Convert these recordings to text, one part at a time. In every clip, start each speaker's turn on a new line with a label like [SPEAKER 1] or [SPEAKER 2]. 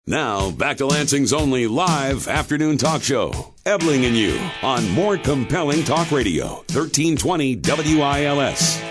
[SPEAKER 1] Now, back to Lansing's only live afternoon talk show, Ebling and You, on More Compelling Talk Radio, 1320 WILS.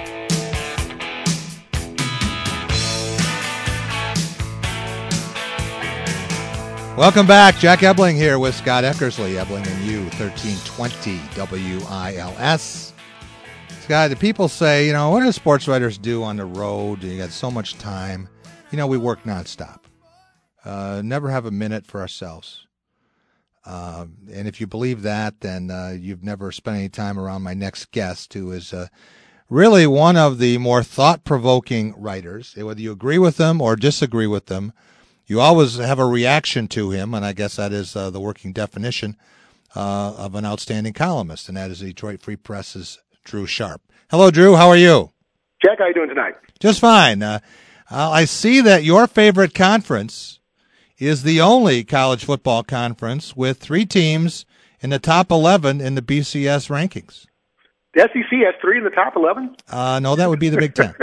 [SPEAKER 2] Welcome back. Jack Ebling here with Scott Eckersley, Ebling and You, 1320 WILS. Scott, the people say, what do sports writers do on the road? You got so much time. We work nonstop. Never have a minute for ourselves. And if you believe that, then you've never spent any time around my next guest, who is really one of the more thought-provoking writers. Whether you agree with them or disagree with them, you always have a reaction to him, and I guess that is the working definition of an outstanding columnist, and that is Detroit Free Press's Drew Sharp. Hello, Drew. How are you?
[SPEAKER 3] Jack, how are you doing tonight?
[SPEAKER 2] Just fine. I see that your favorite conference is the only college football conference with 3 teams in the top 11 in the BCS rankings.
[SPEAKER 3] The SEC has 3 in the top 11?
[SPEAKER 2] No, that would be the Big Ten.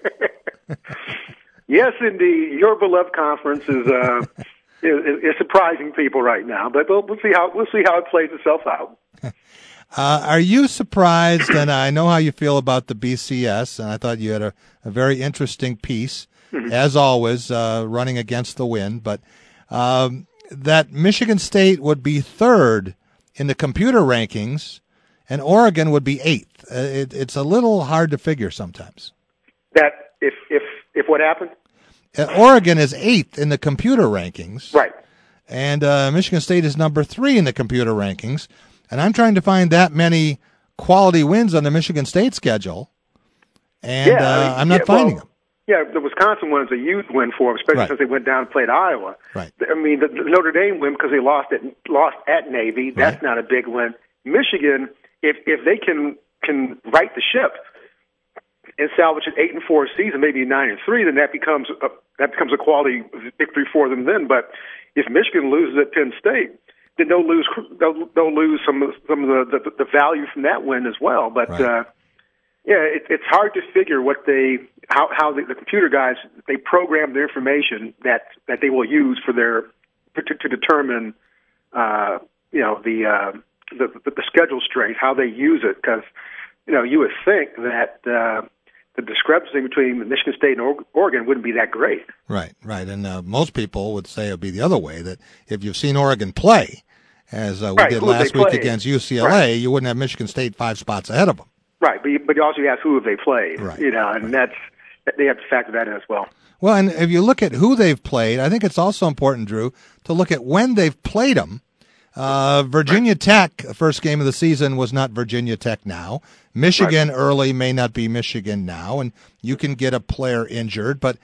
[SPEAKER 3] Yes, indeed. Your beloved conference is surprising people right now, but we'll see how it plays itself out.
[SPEAKER 2] Are you surprised? And I know how you feel about the BCS, and I thought you had a very interesting piece, as always, running against the wind, but that Michigan State would be 3rd in the computer rankings, and Oregon would be 8th. It's a little hard to figure sometimes.
[SPEAKER 3] That if what happened?
[SPEAKER 2] Oregon is 8th in the computer rankings,
[SPEAKER 3] right?
[SPEAKER 2] And Michigan State is number 3 in the computer rankings. And I'm trying to find that many quality wins on the Michigan State schedule, and I'm not finding them.
[SPEAKER 3] Yeah, the Wisconsin one is a huge win for them, especially since they went down and played Iowa.
[SPEAKER 2] Right.
[SPEAKER 3] I mean, the Notre Dame win because they lost at Navy. That's not a big win. Michigan, if they can right the ship and salvage an 8-4 season, maybe 9-3, then that becomes a quality victory for them. Then, but if Michigan loses at Penn State, then they'll lose some of the value from that win as well. But it's hard to figure how the computer guys, they program their information that they will use for to determine the schedule strength, how they use it, because you would think that the discrepancy between Michigan State and Oregon wouldn't be that great.
[SPEAKER 2] Right. And most people would say it would be the other way, that if you've seen Oregon play, as we did last week against UCLA, you wouldn't have Michigan State 5 spots ahead of them.
[SPEAKER 3] Right, but you also ask who have they played,
[SPEAKER 2] right.
[SPEAKER 3] And they have to factor that in as well.
[SPEAKER 2] Well, and if you look at who they've played, I think it's also important, Drew, to look at when they've played them. Virginia Tech, first game of the season, was not Virginia Tech now. Michigan early may not be Michigan now, and you can get a player injured, but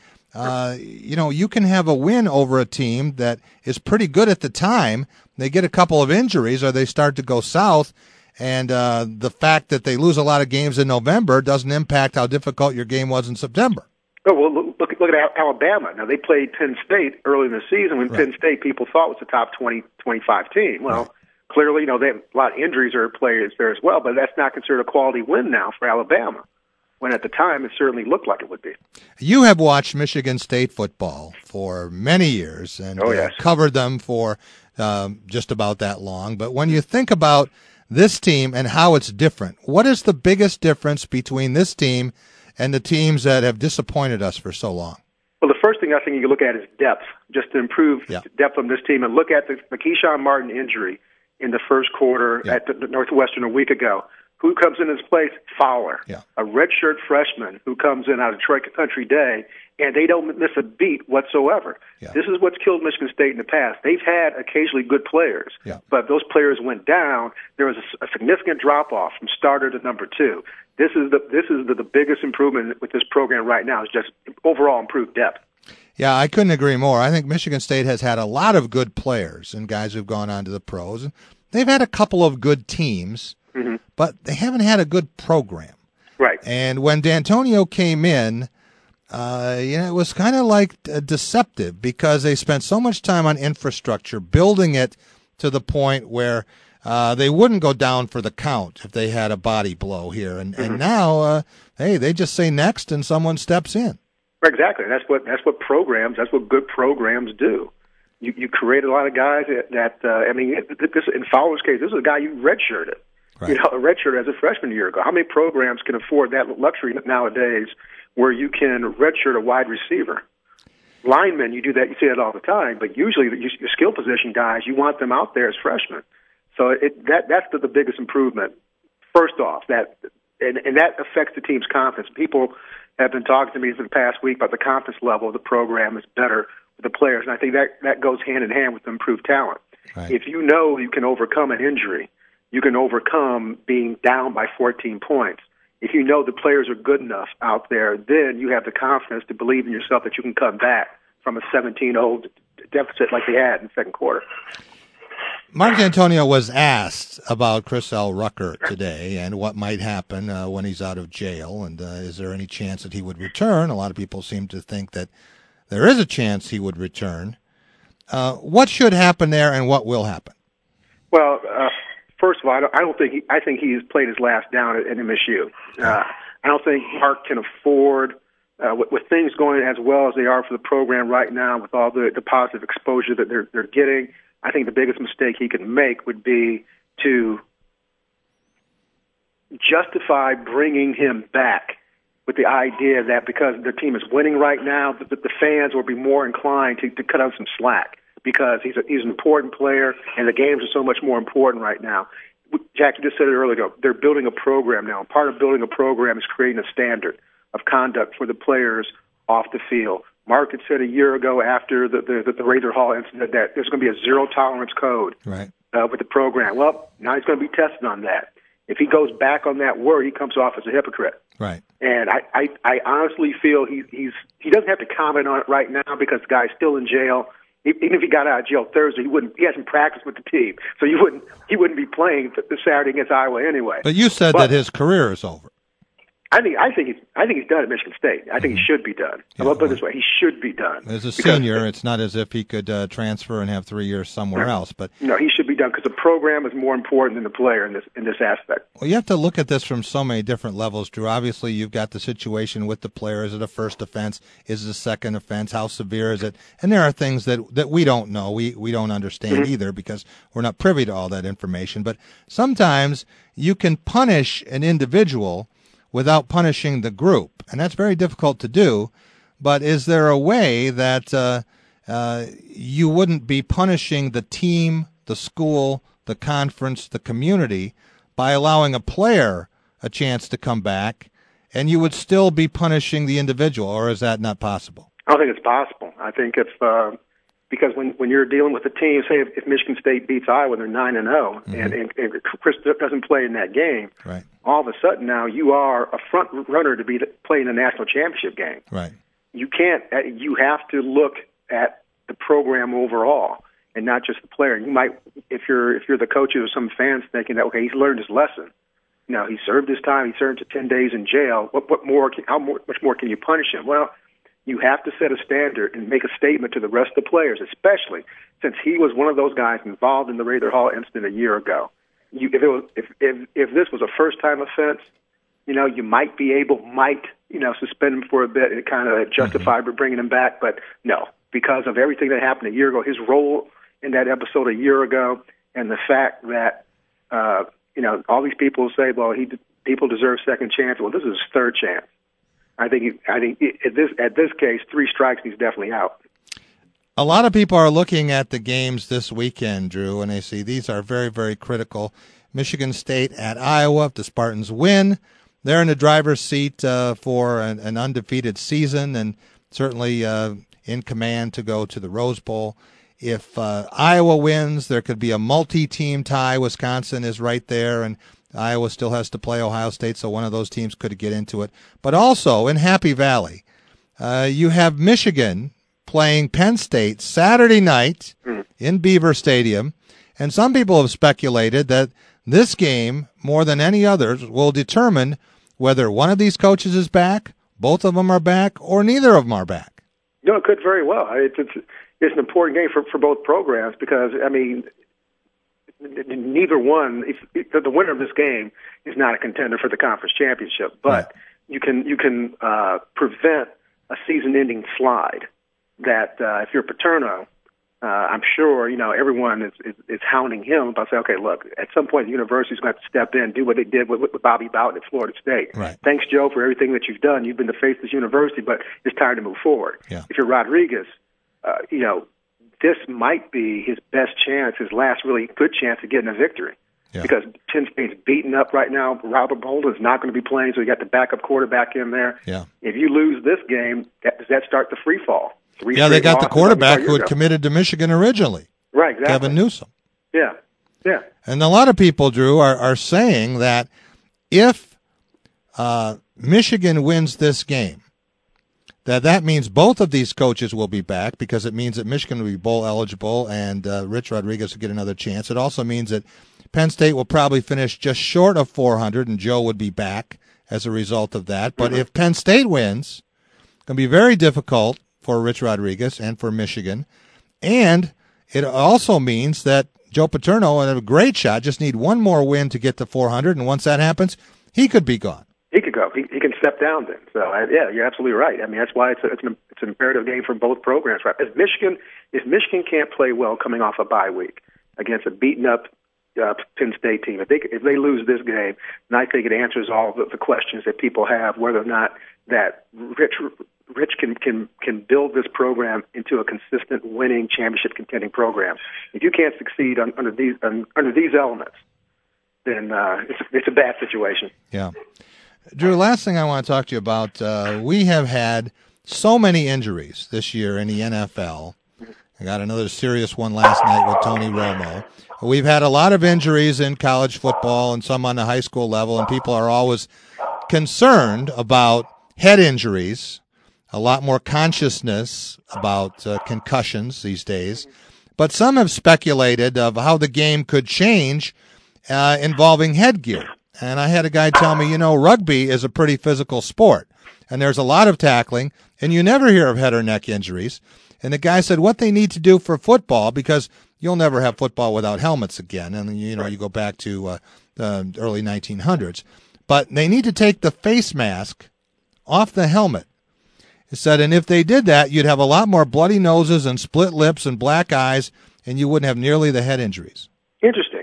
[SPEAKER 2] you can have a win over a team that is pretty good at the time. They get a couple of injuries or they start to go south, and the fact that they lose a lot of games in November doesn't impact how difficult your game was in September.
[SPEAKER 3] Oh, well, look at Alabama. Now, they played Penn State early in the season when Penn State people thought was a top 20, 25 team. Well, clearly, they have a lot of injuries or players there as well, but that's not considered a quality win now for Alabama, when at the time it certainly looked like it would be.
[SPEAKER 2] You have watched Michigan State football for many years and covered them for just about that long. But when you think about this team and how it's different, what is the biggest difference between this team and the teams that have disappointed us for so long?
[SPEAKER 3] Well, the first thing I think you can look at is depth, just to improve depth on this team, and look at the Keyshawn Martin injury in the first quarter at the Northwestern a week ago. Who comes in his place? Fowler, a redshirt freshman who comes in out of Detroit Country Day, and they don't miss a beat whatsoever. This is what's killed Michigan State in the past. They've had occasionally good players, but those players went down. There was a significant drop-off from starter to number 2. This is the biggest improvement with this program right now, is just overall improved depth.
[SPEAKER 2] Yeah, I couldn't agree more. I think Michigan State has had a lot of good players and guys who've gone on to the pros. And they've had a couple of good teams, but they haven't had a good program.
[SPEAKER 3] Right.
[SPEAKER 2] And when D'Antonio came in, it was kind of like deceptive, because they spent so much time on infrastructure, building it to the point where they wouldn't go down for the count if they had a body blow here. And now, they just say next and someone steps in.
[SPEAKER 3] Exactly. That's what good programs do. You create a lot of guys that this in Fowler's case, this is a guy you redshirted.
[SPEAKER 2] Right.
[SPEAKER 3] You know, a redshirt as a freshman a year ago. How many programs can afford that luxury nowadays where you can redshirt a wide receiver? Linemen, you do that, you see that all the time, but usually your skill position guys, you want them out there as freshmen. So that's the biggest improvement. First off, that affects the team's confidence. People have been talking to me for the past week about the confidence level of the program is better with the players, and I think that goes hand in hand with improved talent.
[SPEAKER 2] Right.
[SPEAKER 3] If you know you can overcome an injury, you can overcome being down by 14 points. If you know the players are good enough out there, then you have the confidence to believe in yourself that you can come back from a 17-0 deficit like they had in the second quarter.
[SPEAKER 2] Mark D'Antonio was asked about Chris L. Rucker today and what might happen when he's out of jail, and is there any chance that he would return? A lot of people seem to think that there is a chance he would return. What should happen there, and what will happen?
[SPEAKER 3] Well, first of all, I think he's played his last down at MSU. I don't think Mark can afford, with things going as well as they are for the program right now, with all the positive exposure that they're getting. I think the biggest mistake he could make would be to justify bringing him back with the idea that because their team is winning right now, that the fans will be more inclined to cut out some slack because he's an important player and the games are so much more important right now. Jack, you just said it earlier, they're building a program now. Part of building a program is creating a standard of conduct for the players off the field. Mark had said a year ago after the Rather Hall incident that there's going to be a zero-tolerance code
[SPEAKER 2] right.
[SPEAKER 3] With the program. Well, now he's going to be tested on that. If he goes back on that word, he comes off as a hypocrite.
[SPEAKER 2] Right.
[SPEAKER 3] And I honestly feel he doesn't have to comment on it right now because the guy's still in jail. Even if he got out of jail Thursday, he hasn't practiced with the team, so he wouldn't be playing the Saturday against Iowa anyway.
[SPEAKER 2] But you said that his career is over.
[SPEAKER 3] I think he's done at Michigan State. I think he should be done. I'll put it this way: he should be done.
[SPEAKER 2] As a senior, it's not as if he could transfer and have 3 years somewhere else. But
[SPEAKER 3] no, he should be done because the program is more important than the player in this aspect.
[SPEAKER 2] Well, you have to look at this from so many different levels, Drew. Obviously, you've got the situation with the player. Is it a first offense? Is it a second offense? How severe is it? And there are things that we don't know. We don't understand either because we're not privy to all that information. But sometimes you can punish an individual without punishing the group. And that's very difficult to do. But is there a way that you wouldn't be punishing the team, the school, the conference, the community by allowing a player a chance to come back, and you would still be punishing the individual, or is that not possible?
[SPEAKER 3] I don't think it's possible. I think because when you're dealing with a team, say if Michigan State beats Iowa, they're 9-0, and Chris doesn't play in that game,
[SPEAKER 2] right.
[SPEAKER 3] All of a sudden now you are a front runner to be playing a national championship game.
[SPEAKER 2] Right.
[SPEAKER 3] You can't. You have to look at the program overall and not just the player. You might, if you're the coaches or some fans thinking that okay, he's learned his lesson. Now he served his time. He served 10 days in jail. How much more can you punish him? Well, you have to set a standard and make a statement to the rest of the players, especially since he was one of those guys involved in the Rather Hall incident a year ago. If this was a first-time offense, you might suspend him for a bit and kind of justify bringing him back. But no, because of everything that happened a year ago, his role in that episode a year ago, and the fact that all these people say, well, people deserve second chance. Well, this is his third chance. I think at this case, 3 strikes, he's definitely out.
[SPEAKER 2] A lot of people are looking at the games this weekend, Drew, and they see these are very, very critical. Michigan State at Iowa. If the Spartans win, they're in the driver's seat for an undefeated season and certainly in command to go to the Rose Bowl. If Iowa wins, there could be a multi-team tie. Wisconsin is right there, and Iowa still has to play Ohio State, so one of those teams could get into it. But also in Happy Valley, you have Michigan playing Penn State Saturday night in Beaver Stadium, and some people have speculated that this game, more than any others, will determine whether one of these coaches is back, both of them are back, or neither of them are back.
[SPEAKER 3] No, it could very well. It's an important game for both programs because, neither one, the winner of this game is not a contender for the conference championship, but you can prevent a season-ending slide that if you're Paterno, I'm sure, everyone is hounding him about saying, okay, look, at some point the university's going to have to step in, do what they did with Bobby Bowden at Florida State.
[SPEAKER 2] Right.
[SPEAKER 3] Thanks, Joe, for everything that you've done. You've been the face of this university, but it's time to move forward.
[SPEAKER 2] Yeah.
[SPEAKER 3] If you're Rodriguez, this might be his best chance, his last really good chance of getting a victory.
[SPEAKER 2] Yeah.
[SPEAKER 3] Because Penn State's beaten up right now. Robert Bolden's not going to be playing, so you got the backup quarterback in there.
[SPEAKER 2] Yeah.
[SPEAKER 3] If you lose this game, does that start the free fall?
[SPEAKER 2] Yeah, they got the quarterback who had committed to Michigan originally.
[SPEAKER 3] Right, exactly.
[SPEAKER 2] Kevin Newsom.
[SPEAKER 3] Yeah, yeah.
[SPEAKER 2] And a lot of people, Drew, are saying that if Michigan wins this game, that means both of these coaches will be back, because it means that Michigan will be bowl eligible and Rich Rodriguez will get another chance. It also means that Penn State will probably finish just short of 400 and Joe would be back as a result of that. But if Penn State wins, it's going to be very difficult for Rich Rodriguez and for Michigan. And it also means that Joe Paterno had a great shot, just need one more win to get to 400, and once that happens, he could be gone.
[SPEAKER 3] He could go. He can step down then. So, yeah, you're absolutely right. I mean, that's why it's an imperative game for both programs. Right? If Michigan can't play well coming off a bye week against a beaten-up Penn State team, if they lose this game, then I think it answers all the questions that people have, whether or not that Rich can build this program into a consistent winning championship contending program. If you can't succeed under these elements, then it's a bad situation.
[SPEAKER 2] Yeah. Drew, last thing I want to talk to you about, we have had so many injuries this year in the NFL. I got another serious one last night with Tony Romo. We've had a lot of injuries in college football and some on the high school level, and people are always concerned about head injuries, a lot more consciousness about concussions these days. But some have speculated of how the game could change involving headgear. And I had a guy tell me, rugby is a pretty physical sport, and there's a lot of tackling, and you never hear of head or neck injuries. And the guy said what they need to do for football, because you'll never have football without helmets again, and you go back to the early 1900s. But they need to take the face mask off the helmet. He said, and if they did that, you'd have a lot more bloody noses and split lips and black eyes, and you wouldn't have nearly the head injuries.
[SPEAKER 3] Interesting.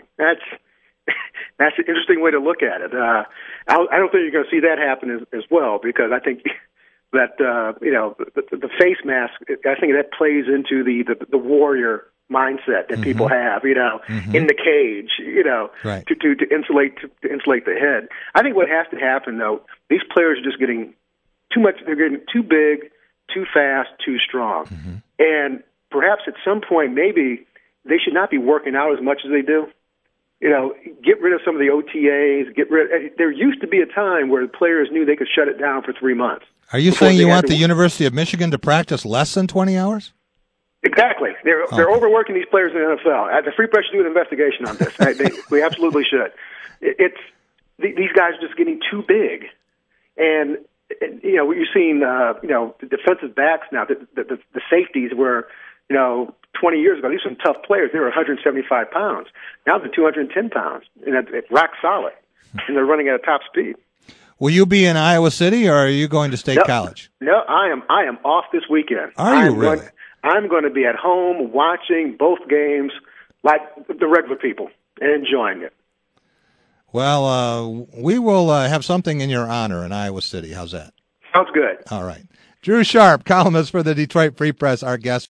[SPEAKER 3] That's an interesting way to look at it. I don't think you're going to see that happen as well, because I think that the face mask, I think that plays into the warrior mindset that people have, in the cage,
[SPEAKER 2] right,
[SPEAKER 3] to insulate the head. I think what has to happen, though, these players are just getting too much. They're getting too big, too fast, too strong, and perhaps at some point maybe they should not be working out as much as they do. Get rid of some of the OTAs. There used to be a time where the players knew they could shut it down for 3 months.
[SPEAKER 2] Are you saying you want the University of Michigan to practice less than 20 hours?
[SPEAKER 3] Exactly. They're overworking these players in the NFL. The Free Press should do an investigation on this. We absolutely should. These guys are just getting too big, and you're seeing the defensive backs now. The safeties were 20 years ago, these were some tough players. They were 175 pounds. Now they're 210 pounds, and it's rock solid, and they're running at a top speed.
[SPEAKER 2] Will you be in Iowa City, or are you going to State College?
[SPEAKER 3] No, I am off this weekend.
[SPEAKER 2] Are you really?
[SPEAKER 3] I'm going to be at home watching both games like the regular people and enjoying it.
[SPEAKER 2] Well, we will have something in your honor in Iowa City. How's that?
[SPEAKER 3] Sounds good.
[SPEAKER 2] All right. Drew Sharp, columnist for the Detroit Free Press, our guest.